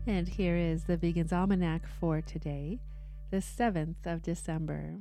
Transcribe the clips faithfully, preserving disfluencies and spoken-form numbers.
And here is the Vegan's Almanac for today, the seventh of December.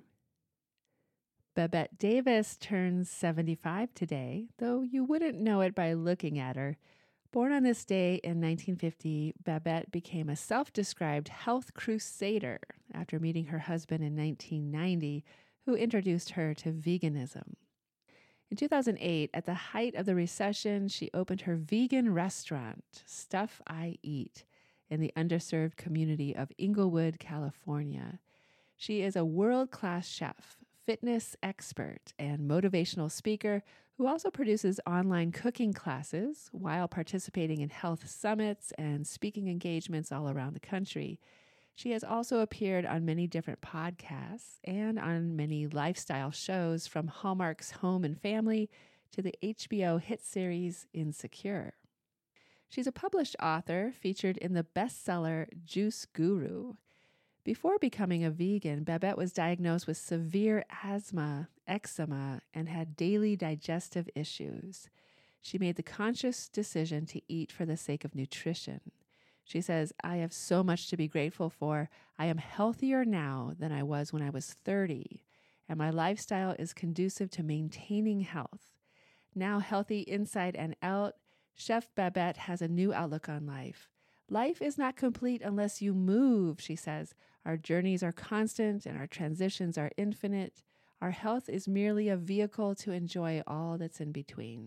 Babette Davis turns seventy-five today, though you wouldn't know it by looking at her. Born on this day in nineteen fifty, Babette became a self-described health crusader after meeting her husband in nineteen ninety, who introduced her to veganism. In two thousand eight, at the height of the recession, she opened her vegan restaurant, Stuff I Eat, in the underserved community of Inglewood, California. She is a world-class chef, fitness expert, and motivational speaker who also produces online cooking classes while participating in health summits and speaking engagements all around the country. She has also appeared on many different podcasts and on many lifestyle shows, from Hallmark's Home and Family to the H B O hit series Insecure. She's a published author featured in the bestseller Juice Guru. Before becoming a vegan, Babette was diagnosed with severe asthma, eczema, and had daily digestive issues. She made the conscious decision to eat for the sake of nutrition. She says, "I have so much to be grateful for. I am healthier now than I was when I was thirty, and my lifestyle is conducive to maintaining health. Now healthy inside and out, Chef Babette has a new outlook on life. Life is not complete unless you move," she says. "Our journeys are constant and our transitions are infinite. Our health is merely a vehicle to enjoy all that's in between."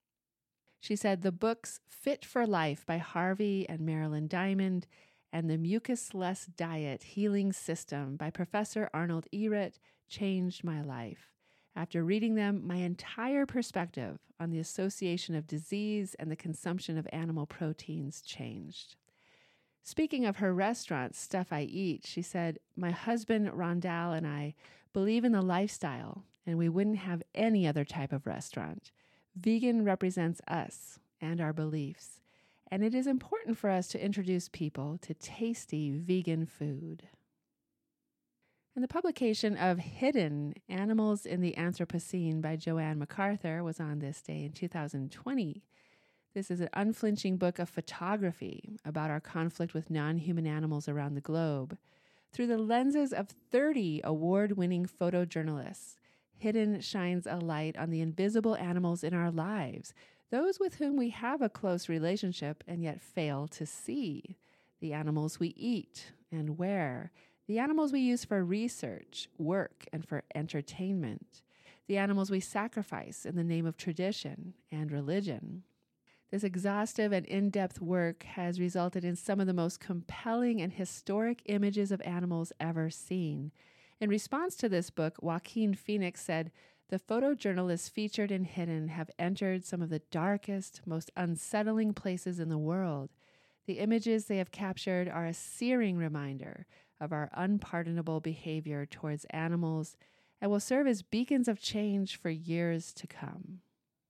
She said the books Fit for Life by Harvey and Marilyn Diamond and The Mucus-Less Diet Healing System by Professor Arnold Ehret changed my life. After reading them, my entire perspective on the association of disease and the consumption of animal proteins changed. Speaking of her restaurant, Stuff I Eat, she said, "My husband, Rondal, and I believe in the lifestyle, and we wouldn't have any other type of restaurant. Vegan represents us and our beliefs, and it is important for us to introduce people to tasty vegan food." And the publication of Hidden: Animals in the Anthropocene by Joanne MacArthur was on this day in two thousand twenty. This is an unflinching book of photography about our conflict with non-human animals around the globe. Through the lenses of thirty award-winning photojournalists, Hidden shines a light on the invisible animals in our lives, those with whom we have a close relationship and yet fail to see. The animals we eat and wear, the animals we use for research, work, and for entertainment, the animals we sacrifice in the name of tradition and religion. This exhaustive and in-depth work has resulted in some of the most compelling and historic images of animals ever seen. In response to this book, Joaquin Phoenix said, "The photojournalists featured in Hidden have entered some of the darkest, most unsettling places in the world. The images they have captured are a searing reminder of our unpardonable behavior towards animals and will serve as beacons of change for years to come."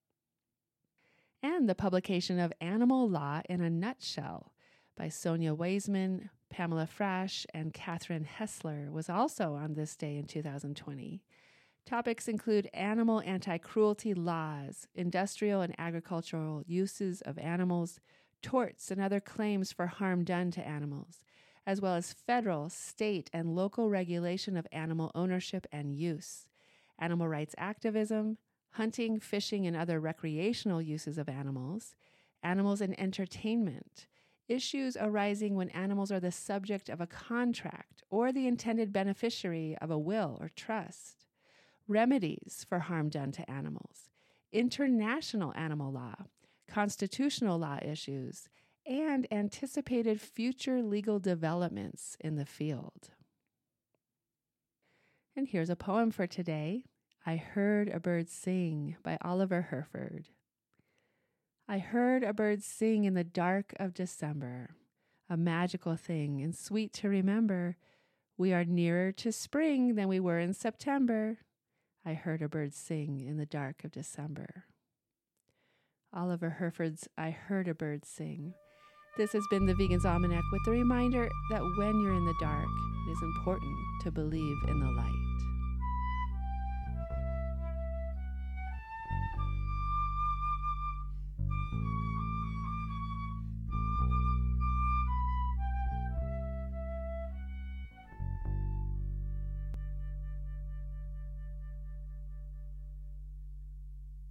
And the publication of Animal Law in a Nutshell by Sonia Weisman, Pamela Frasch, and Catherine Hessler was also on this day in two thousand twenty. Topics include animal anti-cruelty laws, industrial and agricultural uses of animals, torts and other claims for harm done to animals, as well as federal, state, and local regulation of animal ownership and use, animal rights activism, hunting, fishing, and other recreational uses of animals, animals in entertainment, issues arising when animals are the subject of a contract or the intended beneficiary of a will or trust, remedies for harm done to animals, international animal law, constitutional law issues, and anticipated future legal developments in the field. And here's a poem for today. I Heard a Bird Sing by Oliver Herford. I heard a bird sing in the dark of December, a magical thing and sweet to remember. We are nearer to spring than we were in September. I heard a bird sing in the dark of December. Oliver Herford's I Heard a Bird Sing. This has been the Vegan's Almanac with the reminder that when you're in the dark, it is important to believe in the light.